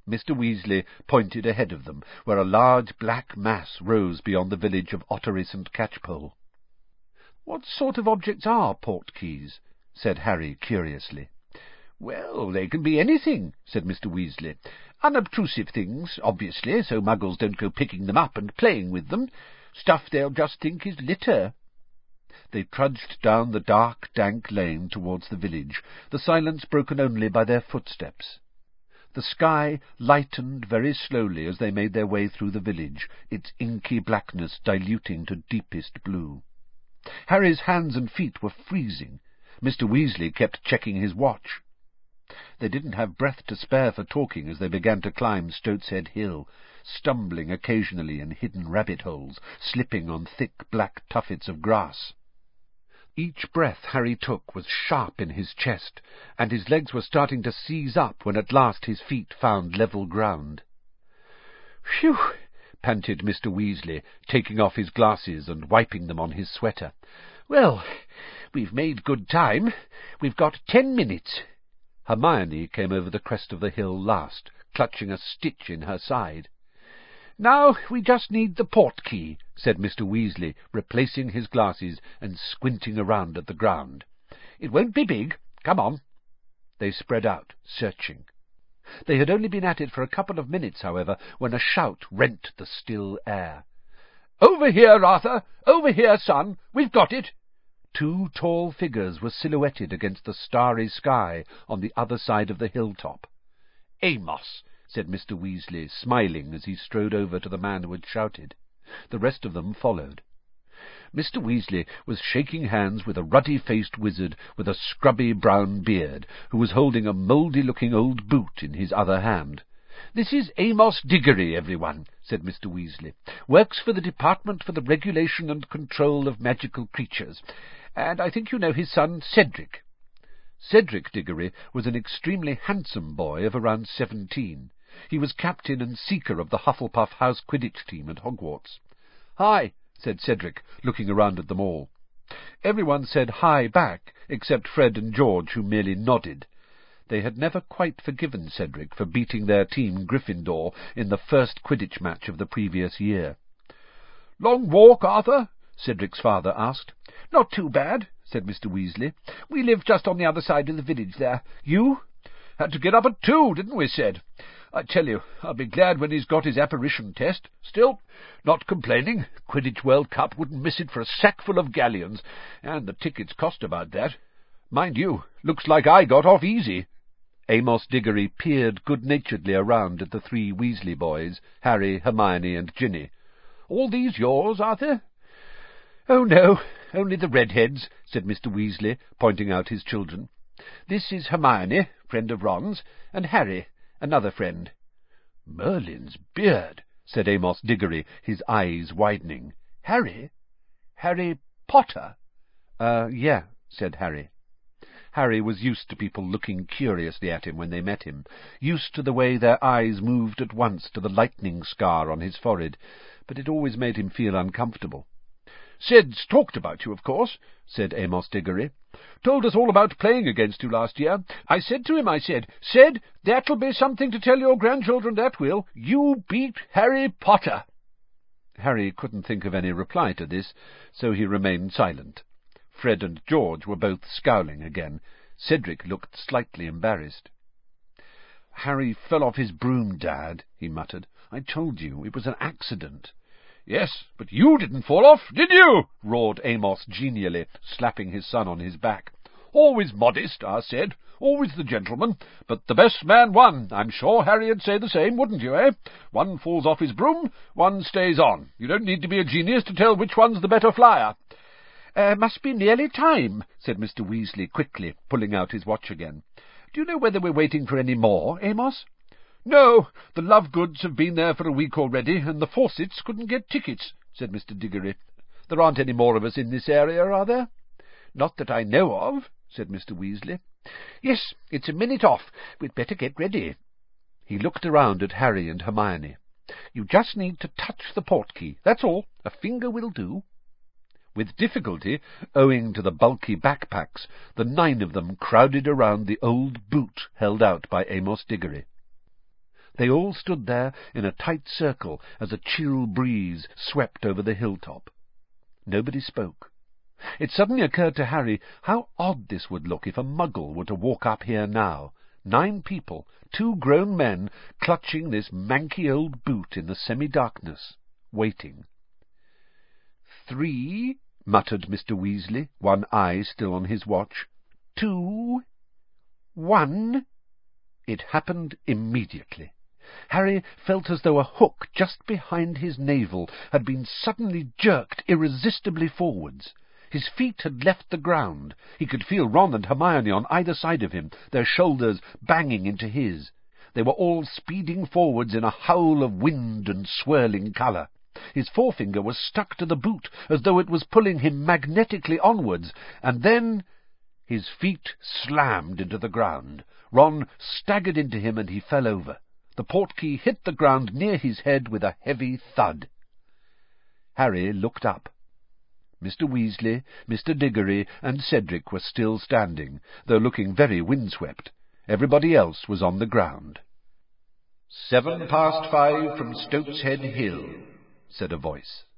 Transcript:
Mr. Weasley pointed ahead of them, where a large black mass rose beyond the village of Ottery St. Catchpole. "What sort of objects are portkeys?" said Harry curiously. "Well, they can be anything," said Mr. Weasley. "Unobtrusive things, obviously, so muggles don't go picking them up and playing with them. Stuff they'll just think is litter." They trudged down the dark, dank lane towards the village, the silence broken only by their footsteps. The sky lightened very slowly as they made their way through the village, its inky blackness diluting to deepest blue. Harry's hands and feet were freezing. Mr. Weasley kept checking his watch. They didn't have breath to spare for talking as they began to climb Stoatshead Hill, stumbling occasionally in hidden rabbit-holes, slipping on thick black tuffets of grass. Each breath Harry took was sharp in his chest, and his legs were starting to seize up when at last his feet found level ground. "Phew!" panted Mr. Weasley, taking off his glasses and wiping them on his sweater. "Well, we've made good time. We've got 10 minutes. Hermione came over the crest of the hill last, clutching a stitch in her side. "Now we just need the portkey," said Mr. Weasley, replacing his glasses and squinting around at the ground. "It won't be big. Come on." They spread out, searching. They had only been at it for a couple of minutes, however, when a shout rent the still air. "Over here, Arthur! Over here, son! We've got it!" 2 tall figures were silhouetted against the starry sky on the other side of the hilltop. "Amos," said Mr. Weasley, smiling as he strode over to the man who had shouted. The rest of them followed. Mr. Weasley was shaking hands with a ruddy-faced wizard with a scrubby brown beard, who was holding a mouldy-looking old boot in his other hand. "This is Amos Diggory, everyone," said Mr. Weasley. "Works for the Department for the Regulation and Control of Magical Creatures, and I think you know his son Cedric." Cedric Diggory was an extremely handsome boy of around 17. He was captain and seeker of the Hufflepuff House Quidditch team at Hogwarts. "Hi," said Cedric, looking around at them all. Everyone said hi back, except Fred and George, who merely nodded. They had never quite forgiven Cedric for beating their team Gryffindor in the first Quidditch match of the previous year. "Long walk, Arthur?" Cedric's father asked. "Not too bad," said Mr. Weasley. "We live just on the other side of the village there. You?" "Had to get up at 2, didn't we, Ced? I tell you, I'll be glad when he's got his apparition test. Still, not complaining. Quidditch World Cup wouldn't miss it for a sackful of galleons, and the tickets cost about that. Mind you, looks like I got off easy." Amos Diggory peered good-naturedly around at the 3 Weasley boys, Harry, Hermione, and Ginny. "All these yours, Arthur?" "Oh, no, only the redheads," said Mr. Weasley, pointing out his children. "This is Hermione, friend of Ron's, and Harry, another friend." "Merlin's beard," said Amos Diggory, his eyes widening. "Harry? Harry Potter?" Yeah," said Harry. Harry was used to people looking curiously at him when they met him, used to the way their eyes moved at once to the lightning scar on his forehead, but it always made him feel uncomfortable. "Ced's talked about you, of course," said Amos Diggory. "Told us all about playing against you last year. I said to him, I said, 'Ced, that'll be something to tell your grandchildren, that will. You beat Harry Potter.'" Harry couldn't think of any reply to this, so he remained silent. Fred and George were both scowling again. Cedric looked slightly embarrassed. "Harry fell off his broom, Dad," he muttered. "I told you, it was an accident." "Yes, but you didn't fall off, did you?" roared Amos genially, slapping his son on his back. "Always modest, I said, always the gentleman, but the best man won. I'm sure Harry'd say the same, wouldn't you, eh? One falls off his broom, one stays on. You don't need to be a genius to tell which one's the better flyer." "Must be nearly time," said Mr. Weasley quickly, pulling out his watch again. "Do you know whether we're waiting for any more, Amos?" "No, the Lovegoods have been there for a week already, and the Fawcetts couldn't get tickets," said Mr. Diggory. "There aren't any more of us in this area, are there?" "Not that I know of," said Mr. Weasley. "Yes, it's a minute off. We'd better get ready." He looked around at Harry and Hermione. "You just need to touch the portkey, that's all. A finger will do." With difficulty, owing to the bulky backpacks, the 9 of them crowded around the old boot held out by Amos Diggory. They all stood there in a tight circle as a chill breeze swept over the hilltop. Nobody spoke. It suddenly occurred to Harry how odd this would look if a Muggle were to walk up here now. 9 people, 2 grown men, clutching this manky old boot in the semi-darkness, waiting. 3, muttered Mr. Weasley, one eye still on his watch. 2, 1. It happened immediately. Harry felt as though a hook just behind his navel had been suddenly jerked irresistibly forwards. His feet had left the ground. He could feel Ron and Hermione on either side of him, their shoulders banging into his. They were all speeding forwards in a howl of wind and swirling colour. His forefinger was stuck to the boot, as though it was pulling him magnetically onwards, and then his feet slammed into the ground. Ron staggered into him, and he fell over. The portkey hit the ground near his head with a heavy thud. Harry looked up. Mr. Weasley, Mr. Diggory, and Cedric were still standing, though looking very windswept. Everybody else was on the ground. 7 past 5 from Stoat's Head Hill, said a voice.